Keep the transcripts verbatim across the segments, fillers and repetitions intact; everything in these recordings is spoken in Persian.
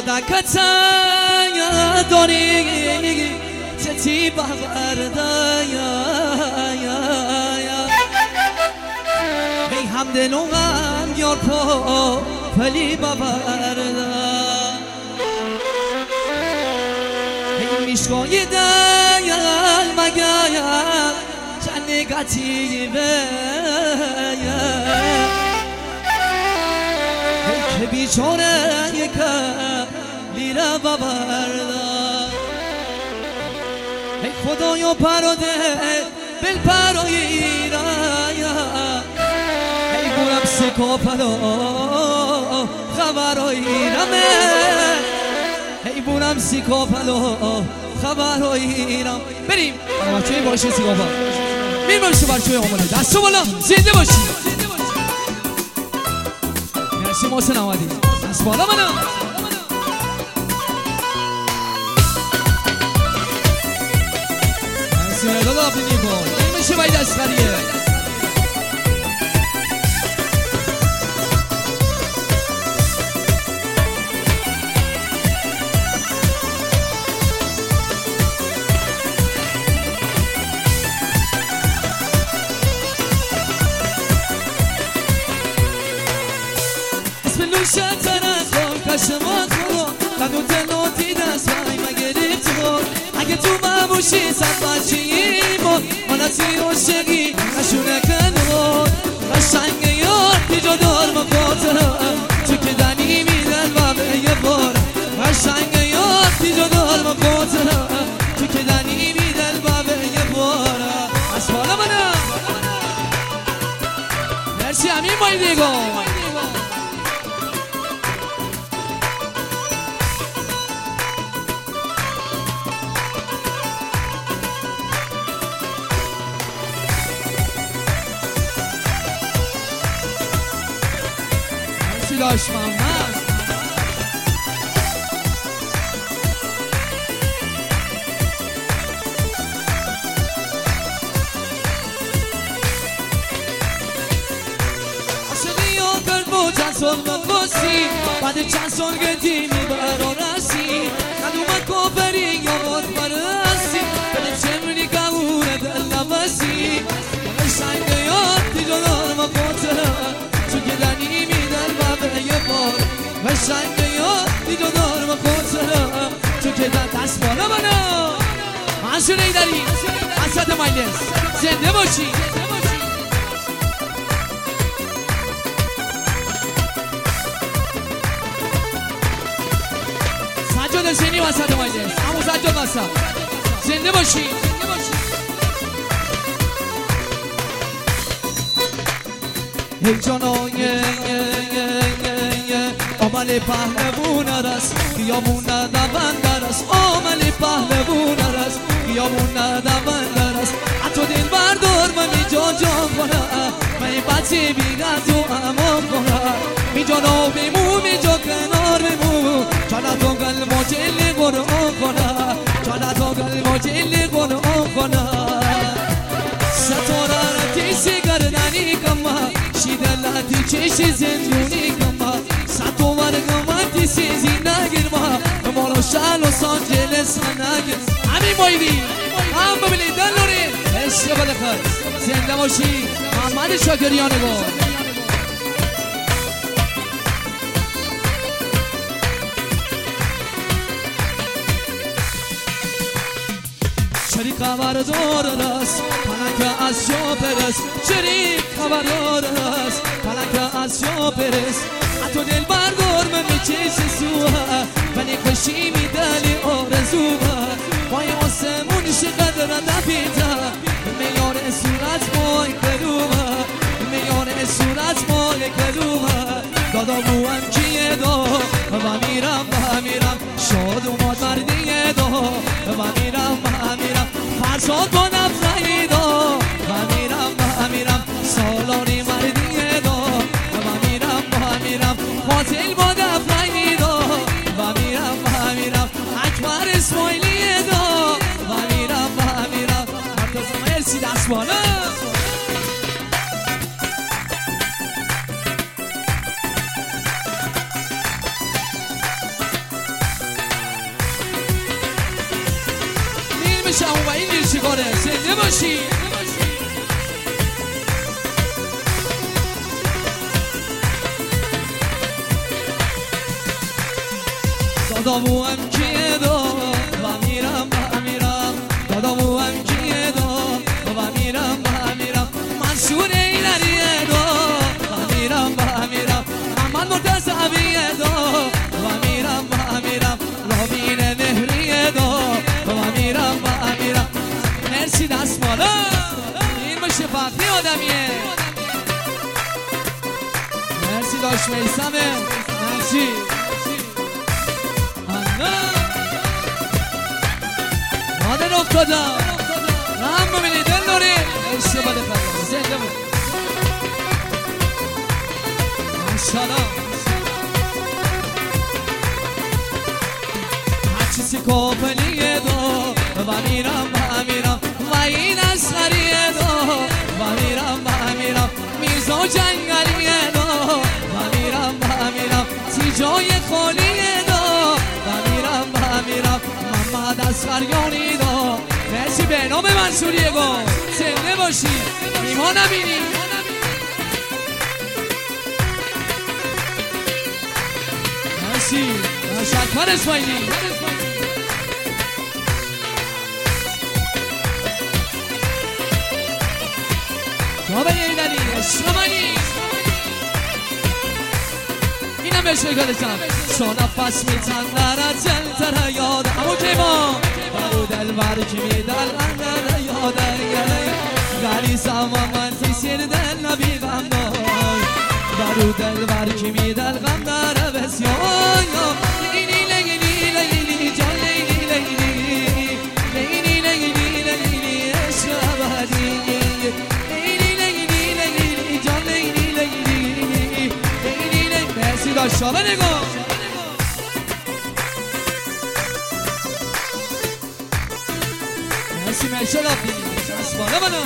صداقت داری چتی باورده ای همدل و غم یار پا پلی باورده ای میشکای دیل مگایم چنگتی بیا ای که بیچاره یکم لیره باورده ای خدایا پراده بل پرایی رایا ای بورم سکا پلا خبرایی رمه ای بورم سکا پلا خبرایی رم بریم بچه باشه سکا پلا میریم باشه بچه آماده دستو بالا زنده باشی مرسی محسن آمدی دست بالا منم مرداد آفرینی کن این میشه باید اسخریه اسم لوشه تنخون کشمات خون قدو تلوتی دست بای مگریت خون اگه تو مبوشی صد بچی بود مالا تی عاشقی نشونه کنون قشنگ یار دیجا دار مقاطرم تو که دنی میدن و به یه بارم قشنگ یار دیجا دار مقاطرم تو که دنی میدن و به یه بارم از بالا منم مرسی همین بایی دیگو داشت محمد عاشقی ها قلب و چند سال نقاسی بعد چند سال گدی میبرا رسی ندومد کافری یا باد برسی بده چمری کهونه دل نفسی قشنگ یاد دیجا دار مقاطرم تو که دنی قشنگ یاد دیجا دار مقاطرم تو که دست بالا منم منصور ایدری اسد مجلس زنده باشی سجاد حسینی و اسد مجلس همون سجاد مصب زنده باشی ای جانای آمل پهلوون رس خیابون دوند رس آمل پهلوون رس خیابون دوند رس حتی دل بردار من می جان جان کنم من این بچه بیدن تو امان کنم می جان آبی مو می جا کنار بمو چالا تو قلب و جل قرآن کنم چالا تو قلب و جل قرآن کنم ستاره را تیسی گردنی کما شیدلاتی چشی زندونی کما ستو ورگمتی سیزی نگیر ما مالو شال و سانجلس نگیر همین بایدی هم ببینید دلوری عشق بلخر زنده باشی محمد شاکریانه با شریک خبردار است پلنگ از جا برس شریک خبردار است پلنگ از جا برس حتی دل بردار من میچیز سوها ولی کشی میدلی آرزوها مای آسمون شقدر نبیده میان صورت مای کلوها میان صورت مای کلوها دادا بوام کیه دا و میرم و میرم شاد اومد مردیه دا و میرم و میرم فرشاد با نفرهی دا و میرم و میرم سالانی مردیه دا و میرم و میرم قاتل با نفرهی دا و میرم و میرم اکبر اسماعیلیه دا و میرم و میرم مرتضی مرسی دست بالا میخوره. زنده باشی. دادامو هم کیه دا و میرم و میرم دادامو هم کیه دا و میرم و میرم منصور ایلریه دا و میرم و میرم محمد مرتضویه دا و میرم و میرم رامین مهریه دا و میرم و میرم. مرسی دست بالا. این باشه فقری آدمیه. مرسی داشت میسمه. مرسی مادر افتادا رحم ببینی دل داری اشتباه خدا زنده بود ماشالله. هرچیسی کافلیه دا و میرم و میرم و این اصغریه دا و میرم و میرم میزا جنگلیه دا و میرم و میرم تی جای خالیه دا و میرم و میرم محمد اصغریانی دا. مرسی به نام منصوریه گو زنده باشی. ایمان نبینی مرسی شکر اسماعیلی. جابه ایدنی اشرمانی اینم بشه گلتم سونا پس میتن درد زلتر یاد امو کیما برو دل برکی میدل اندر یاد گلی ساما من تیسیر دل نبی غم دار برو دل برکی میدل غم داره بسیار لیلی لیلی لیلی جان لیلی لیلی لیلی لیلی لیلی عشق ابدی لیلی لیلی لیلی جان لیلی لیلی لیلی مرسی داشتا به نگاه. مرسی مرسی رفتی اسبانه بنا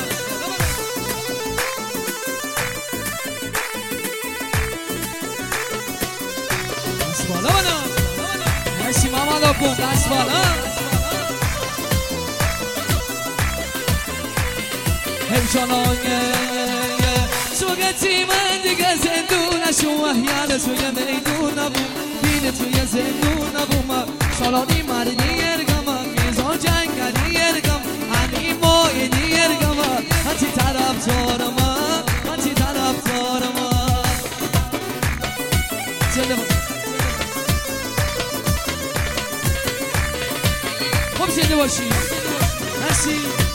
اسبانه بنا مرسی محمد آقون اسبانه همچنانه سوگتی من دیگه زندونشو احیال توی میدون نبوم بینه توی زندون نبوم سالانی مردی ارگم میزان جنگلی ارگم همین مایدی ارگم هتی طرف دارم هتی طرف دارم زنده باشی. خب زنده باشی. مرسی